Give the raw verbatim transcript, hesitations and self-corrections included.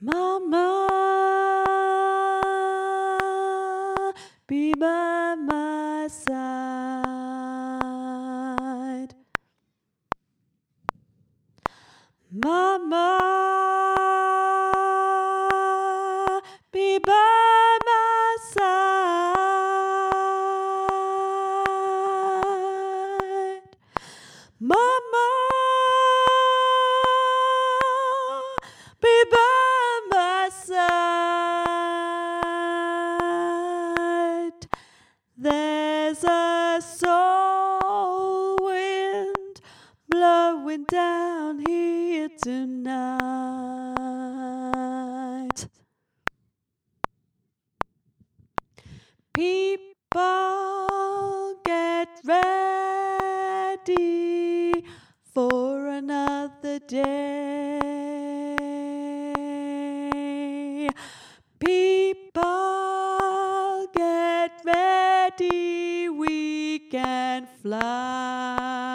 Mama, be by my side. Mama, be by my side. Mama, be by my side. There's a soul wind blowing down here tonight. People, get ready for another day. People, get ready, we can fly.